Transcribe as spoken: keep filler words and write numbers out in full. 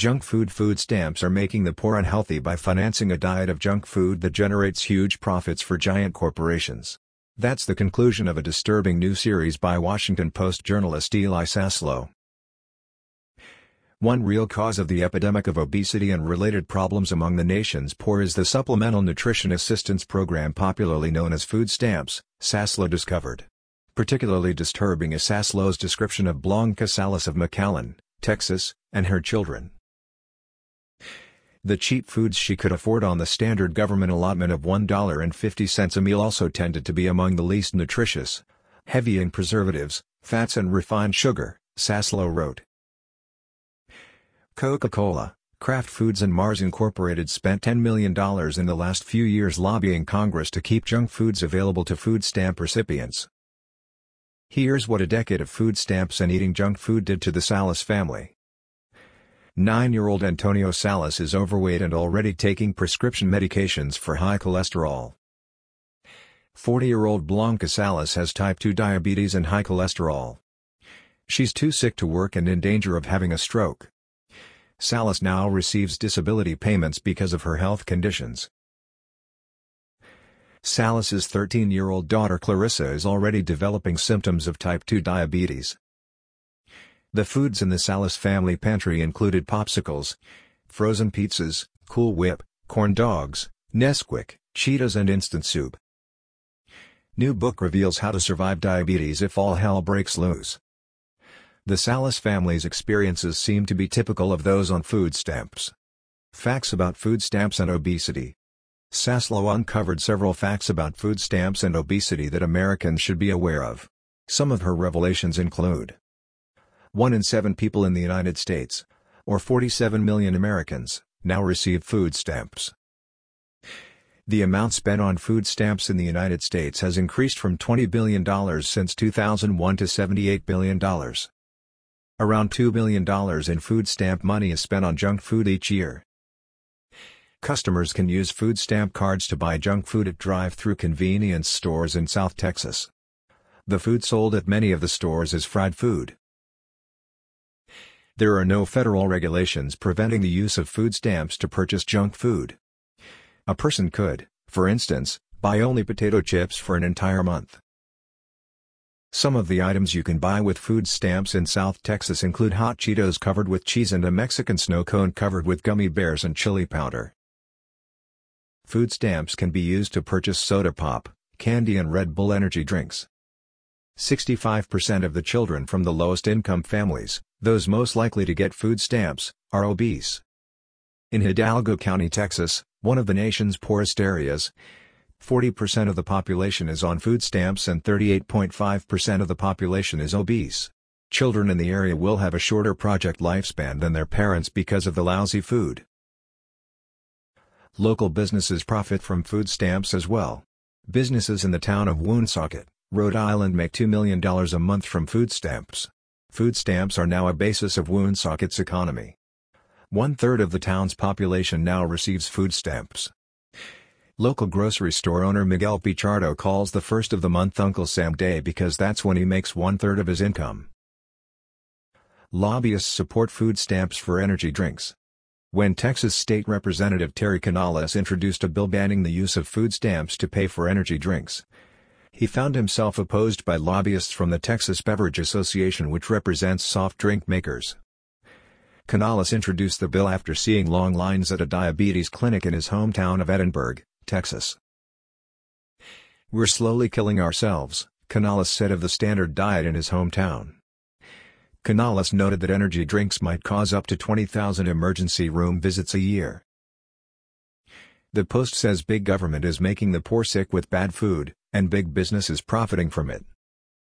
Junk food food stamps are making the poor unhealthy by financing a diet of junk food that generates huge profits for giant corporations. That's the conclusion of a disturbing new series by Washington Post journalist Eli Saslow. One real cause of the epidemic of obesity and related problems among the nation's poor is the Supplemental Nutrition Assistance Program, popularly known as food stamps, Saslow discovered. Particularly disturbing is Saslow's description of Blanca Salas of McAllen, Texas, and her children. The cheap foods she could afford on the standard government allotment of one dollar and fifty cents a meal also tended to be among the least nutritious, heavy in preservatives, fats and refined sugar, Saslow wrote. Coca-Cola, Kraft Foods and Mars Incorporated spent ten million dollars in the last few years lobbying Congress to keep junk foods available to food stamp recipients. Here's what a decade of food stamps and eating junk food did to the Salas family. Nine-year-old Antonio Salas is overweight and already taking prescription medications for high cholesterol. forty-year-old Blanca Salas has type two diabetes and high cholesterol. She's too sick to work and in danger of having a stroke. Salas now receives disability payments because of her health conditions. Salas's thirteen-year-old daughter Clarissa is already developing symptoms of type two diabetes. The foods in the Salas family pantry included popsicles, frozen pizzas, Cool Whip, corn dogs, Nesquik, Cheetos and instant soup. New book reveals how to survive diabetes if all hell breaks loose. The Salas family's experiences seem to be typical of those on food stamps. Facts about food stamps and obesity. Saslow uncovered several facts about food stamps and obesity that Americans should be aware of. Some of her revelations include: One in seven people in the United States, or forty-seven million Americans, now receive food stamps. The amount spent on food stamps in the United States has increased from twenty billion dollars since two thousand one to seventy-eight billion dollars. Around two billion dollars in food stamp money is spent on junk food each year. Customers can use food stamp cards to buy junk food at drive-through convenience stores in South Texas. The food sold at many of the stores is fried food. There are no federal regulations preventing the use of food stamps to purchase junk food. A person could, for instance, buy only potato chips for an entire month. Some of the items you can buy with food stamps in South Texas include hot Cheetos covered with cheese and a Mexican snow cone covered with gummy bears and chili powder. Food stamps can be used to purchase soda pop, candy and Red Bull energy drinks. sixty-five percent of the children from the lowest income families, those most likely to get food stamps, are obese. In Hidalgo County, Texas, one of the nation's poorest areas, forty percent of the population is on food stamps and thirty-eight point five percent of the population is obese. Children in the area will have a shorter project lifespan than their parents because of the lousy food. Local businesses profit from food stamps as well. Businesses in the town of Woonsocket, Rhode Island make two million dollars a month from food stamps. Food stamps are now a basis of Woonsocket's economy. One-third of the town's population now receives food stamps. Local grocery store owner Miguel Pichardo calls the first of the month Uncle Sam Day because that's when he makes one-third of his income. Lobbyists support food stamps for energy drinks. When Texas State Representative Terry Canales introduced a bill banning the use of food stamps to pay for energy drinks, he found himself opposed by lobbyists from the Texas Beverage Association, which represents soft drink makers. Canales introduced the bill after seeing long lines at a diabetes clinic in his hometown of Edinburgh, Texas. "We're slowly killing ourselves," Canales said of the standard diet in his hometown. Canales noted that energy drinks might cause up to twenty thousand emergency room visits a year. The Post says big government is making the poor sick with bad food, and big business is profiting from it.